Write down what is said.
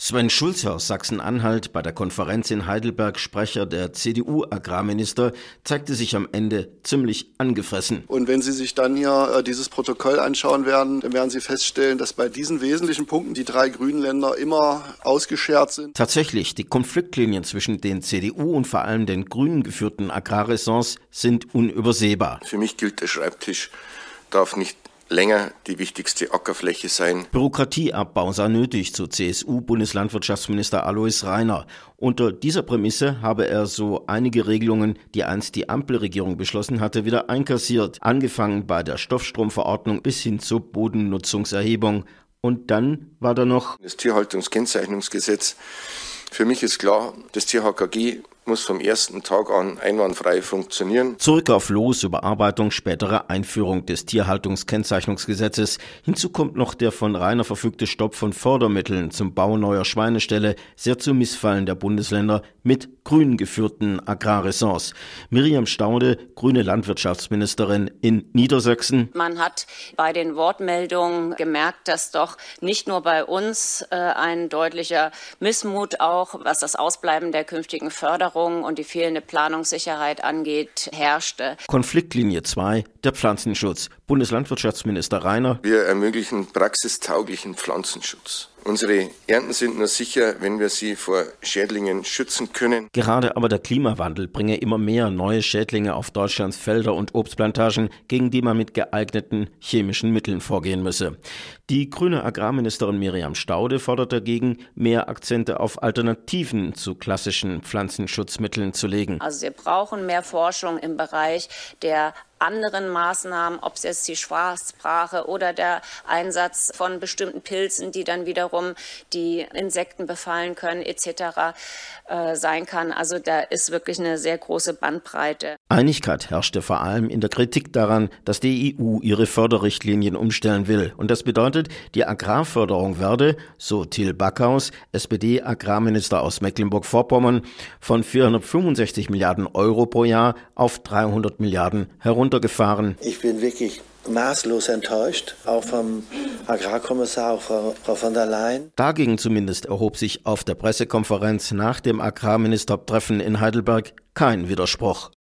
Sven Schulze aus Sachsen-Anhalt, bei der Konferenz in Heidelberg Sprecher der CDU-Agrarminister, zeigte sich am Ende ziemlich angefressen. Und wenn Sie sich dann hier dieses Protokoll anschauen werden, dann werden Sie feststellen, dass bei diesen wesentlichen Punkten die 3 grünen Länder immer ausgeschert sind. Tatsächlich, die Konfliktlinien zwischen den CDU und vor allem den Grünen geführten Agrarressorts sind unübersehbar. Für mich gilt, der Schreibtisch darf nicht länger die wichtigste Ackerfläche sein. Bürokratieabbau sei nötig, so CSU-Bundeslandwirtschaftsminister Alois Rainer. Unter dieser Prämisse habe er so einige Regelungen, die einst die Ampelregierung beschlossen hatte, wieder einkassiert. Angefangen bei der Stoffstromverordnung bis hin zur Bodennutzungserhebung. Und dann war da noch das Tierhaltungskennzeichnungsgesetz. Für mich ist klar, das THKG muss vom ersten Tag an einwandfrei funktionieren. Zurück auf Los, Überarbeitung, spätere Einführung des Tierhaltungskennzeichnungsgesetzes. Hinzu kommt noch der von Rainer verfügte Stopp von Fördermitteln zum Bau neuer Schweineställe, sehr zum Missfallen der Bundesländer mit grün geführten Agrarressorts. Miriam Staude, grüne Landwirtschaftsministerin in Niedersachsen. Man hat bei den Wortmeldungen gemerkt, dass doch nicht nur bei uns ein deutlicher Missmut auch, was das Ausbleiben der künftigen Förderung und die fehlende Planungssicherheit angeht, herrschte. Konfliktlinie 2, der Pflanzenschutz. Bundeslandwirtschaftsminister Rainer: Wir ermöglichen praxistauglichen Pflanzenschutz. Unsere Ernten sind nur sicher, wenn wir sie vor Schädlingen schützen können. Gerade aber der Klimawandel bringe immer mehr neue Schädlinge auf Deutschlands Felder und Obstplantagen, gegen die man mit geeigneten chemischen Mitteln vorgehen müsse. Die grüne Agrarministerin Miriam Staude fordert dagegen, mehr Akzente auf Alternativen zu klassischen Pflanzenschutzmitteln zu legen. Also wir brauchen mehr Forschung im Bereich der anderen Maßnahmen, ob es jetzt die Schwarzbrache oder der Einsatz von bestimmten Pilzen, die dann wiederum die Insekten befallen können etc. Sein kann. Also da ist wirklich eine sehr große Bandbreite. Einigkeit herrschte vor allem in der Kritik daran, dass die EU ihre Förderrichtlinien umstellen will. Und das bedeutet, die Agrarförderung werde, so Till Backhaus, SPD-Agrarminister aus Mecklenburg-Vorpommern, von 465 Milliarden Euro pro Jahr auf 300 Milliarden heruntergefahren. Ich bin wirklich maßlos enttäuscht, auch vom Agrarkommissar, auch Frau von der Leyen. Dagegen zumindest erhob sich auf der Pressekonferenz nach dem Agrarministertreffen in Heidelberg kein Widerspruch.